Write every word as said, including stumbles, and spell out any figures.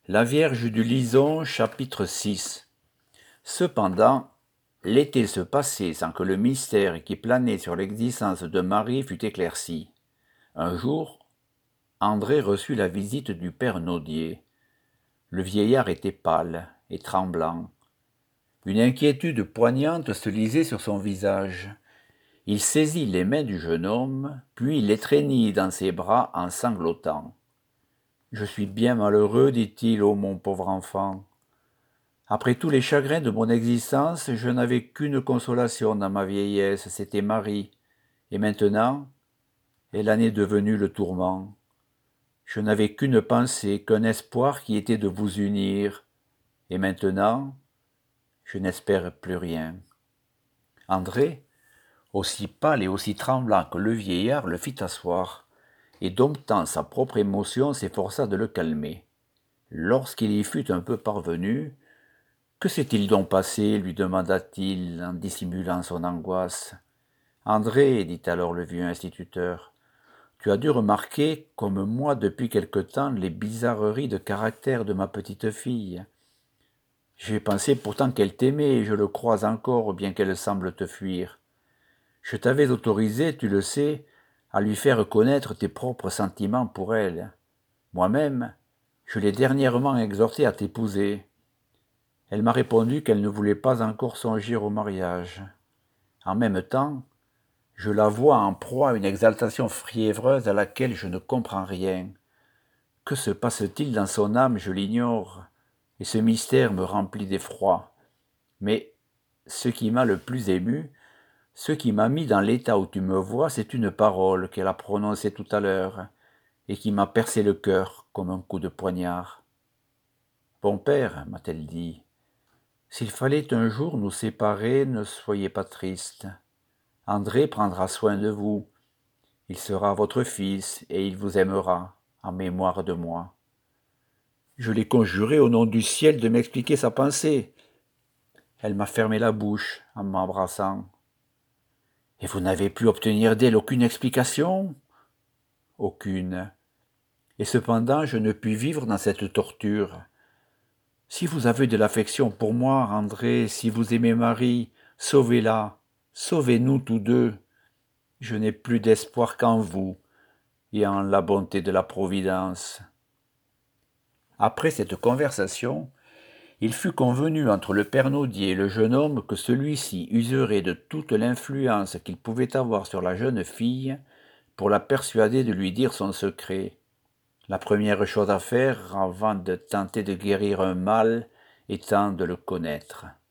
La Vierge du Lison, chapitre six. Cependant, l'été se passait sans que le mystère qui planait sur l'existence de Marie fût éclairci. Un jour, André reçut la visite du père Naudier. Le vieillard était pâle et tremblant. Une inquiétude poignante se lisait sur son visage. Il saisit les mains du jeune homme, puis l'étreignit dans ses bras en sanglotant. « Je suis bien malheureux, dit-il, ô mon pauvre enfant. Après tous les chagrins de mon existence, je n'avais qu'une consolation dans ma vieillesse, c'était Marie. Et maintenant, elle en est devenue le tourment. Je n'avais qu'une pensée, qu'un espoir qui était de vous unir. Et maintenant, je n'espère plus rien. » André, aussi pâle et aussi tremblant que le vieillard, le fit asseoir, et domptant sa propre émotion, s'efforça de le calmer. Lorsqu'il y fut un peu parvenu, « Que s'est-il donc passé ?» lui demanda-t-il en dissimulant son angoisse. « André, dit alors le vieux instituteur, tu as dû remarquer, comme moi depuis quelque temps, les bizarreries de caractère de ma petite fille. J'ai pensé pourtant qu'elle t'aimait, et je le crois encore, bien qu'elle semble te fuir. Je t'avais autorisé, tu le sais, à lui faire connaître tes propres sentiments pour elle. Moi-même, je l'ai dernièrement exhortée à t'épouser. Elle m'a répondu qu'elle ne voulait pas encore songer au mariage. En même temps, je la vois en proie à une exaltation fiévreuse à laquelle je ne comprends rien. Que se passe-t-il dans son âme, je l'ignore, et ce mystère me remplit d'effroi. Mais ce qui m'a le plus ému, ce qui m'a mis dans l'état où tu me vois, c'est une parole qu'elle a prononcée tout à l'heure, et qui m'a percé le cœur comme un coup de poignard. « Bon père, m'a-t-elle dit, s'il fallait un jour nous séparer, ne soyez pas triste. André prendra soin de vous. Il sera votre fils et il vous aimera, en mémoire de moi. » Je l'ai conjuré au nom du ciel de m'expliquer sa pensée. Elle m'a fermé la bouche en m'embrassant. « Et vous n'avez pu obtenir d'elle aucune explication ?»« Aucune. Et cependant, je ne puis vivre dans cette torture. Si vous avez de l'affection pour moi, André, si vous aimez Marie, sauvez-la, sauvez-nous tous deux. Je n'ai plus d'espoir qu'en vous et en la bonté de la Providence. » Après cette conversation, il fut convenu entre le père Naudier et le jeune homme que celui-ci userait de toute l'influence qu'il pouvait avoir sur la jeune fille pour la persuader de lui dire son secret. La première chose à faire, avant de tenter de guérir un mal, étant de le connaître.